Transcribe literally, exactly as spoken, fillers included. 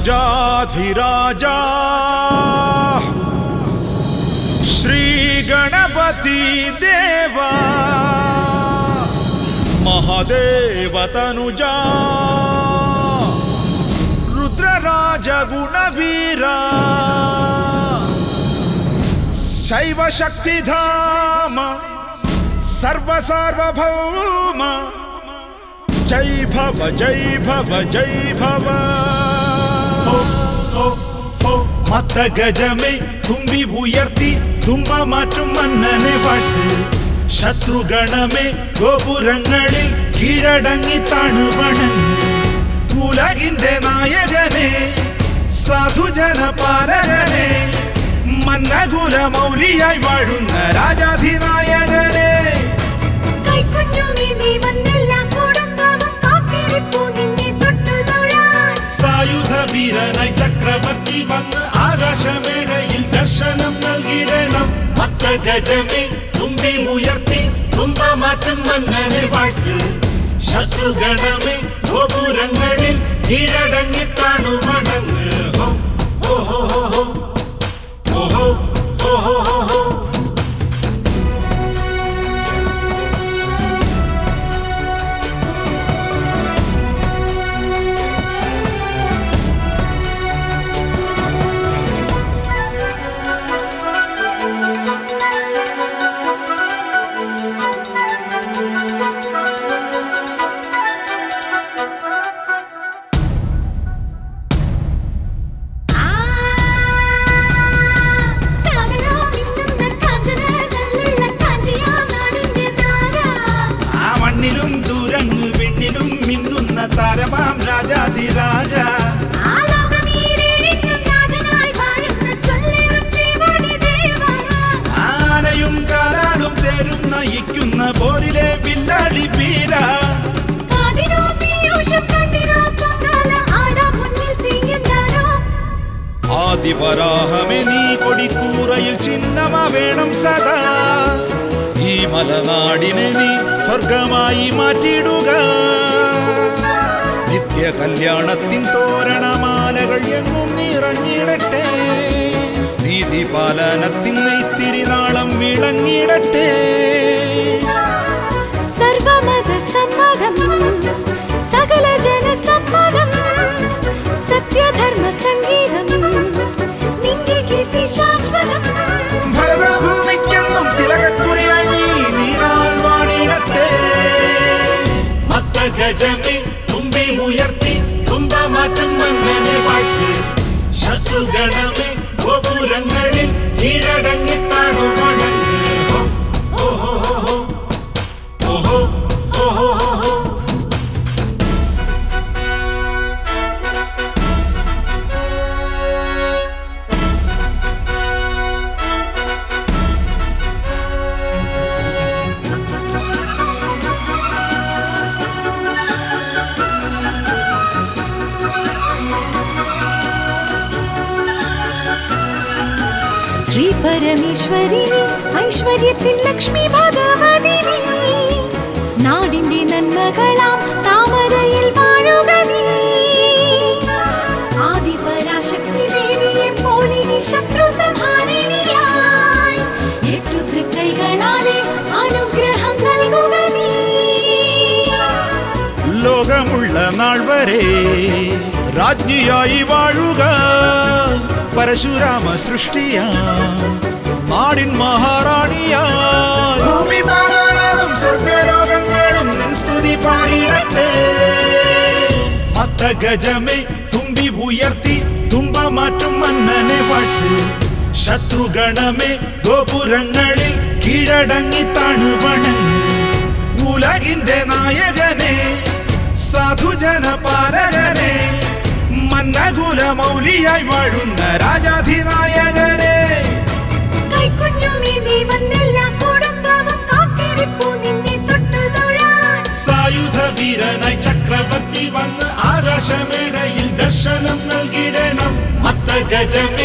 राजाधिराजा श्री गणपति देवा महादेव तनुजा रुद्रराज गुणवीरा शैव शक्तिधाम सर्व सार्वभौम जय भव जय भव जय भव मत गजमे तुम्बी उयर्ती तुंब माറ്റും മന്നനെ വാഴ്ത്ത് ശത്രുഗണമേ ഗോപുരങ്ങളിൽ കീഴടങ്ങി താണു വണങ്ങ് ഉലകിന്റെ നായകനെ സാധുജന പാലകനെ മന്നകുല മൗലിയായി വാഴുന്ന രാജാധിനായകനെ സായുധ വീരനായി ചക്രവർത്തി വന്ന് ആകാശമേടയിൽ ദർശനം നൽകിടണം മത്ത ഗജമേ തുമ്പി ഉയർത്തി തുമ്പ മാറ്റും മന്നനെ വാഴ്ത്ത് ശത്രുഗണമേ ഗോപുരങ്ങളിൽ കീഴടങ്ങി താണു വണങ്ങ് ഓഹോ ഓഹോ ഓഹോ ഓഹോ ഓഹോ താരമാം രാജാധിരാജ ആനയും കാലാടും തേരും നയിക്കുന്ന പോരിലെ വില്ലാളി വീര ആദിവരാഹമേ നീ കൊടിക്കൂറയിൽ ചിഹ്നമാ വേണം സദാ ഈ മലനാടിനെ നീ സ്വർഗമായി മാറ്റിയിടുക നിത്യ കല്യാണത്തിൻ തോരണമാലകൾ എങ്ങും നിറഞ്ഞിടട്ടെ നീതി പാലനത്തിൻ നെയ്ത്തിരിനാളം വിളങ്ങിടട്ടെ സർവമത സമ്മതം സകല ജനസമ്മതം സത്യധർമ്മ സംഗീതം നിന്റെ കീർത്തി ശാശ്വതം ഭരതഭൂമിക്കെന്നും തിലകക്കുറിയായി നീ നീണാൽ വാണിടട്ടെ മത്ത ഗജമേ തുമ്പി ഉയർത്തി തുമ്പ മാറ്റും മന്നനെ വാഴ്ത്ത് ശത്രുഗണമേ ഗോപുരങ്ങളിൽ കീഴടങ്ങി താണു വണങ്ങ് ഓഹോ ഓഹോ ഓഹോ ഓഹോ ശ്രീ പരമേശ്വരിനി ഐശ്വര്യത്തിൻ ലക്ഷ്മി ഭഗവതിനി നാടിന്റെ നന്മകളാം താമരയിൽ വാഴുക നീ ആദിപരാശക്തി ദേവിയെ പോലിനി ശത്രു സംഹാരിണിയായി എട്ടു തൃക്കൈകളാലെ അനുഗ്രഹം നൽകുക നീ ലോകമുള്ള നാൾ വരെ രാജ്ഞിയായി വാഴുക പരശുരാമ സൃഷ്ടിയാ നാടിൻ മഹാറാണിയാ ഭൂമി പാതാളവും സ്വർഗലോകങ്ങളും നിൻ സ്തുതി പാടിടട്ടെ മത്ത ഗജമേ തുമ്പി ഉയർത്തി തുമ്പ മാറ്റും മന്നനെ വാഴ്ത്ത് ശത്രുഗണമേ ഗോപുരങ്ങളിൽ കീഴടങ്ങി താണു വണങ്ങ് ഉലകിന്റെ നായകനെ സാധുജന പാലകനെ മന്നകുല മൗലിയായി വാഴുന്ന രാജാധിനായകനെ സായുധ വീരനായി ചക്രവർത്തി വന്ന് ആകാശമേടയിൽ ദർശനം നൽകിടണം മത്ത ഗജമേ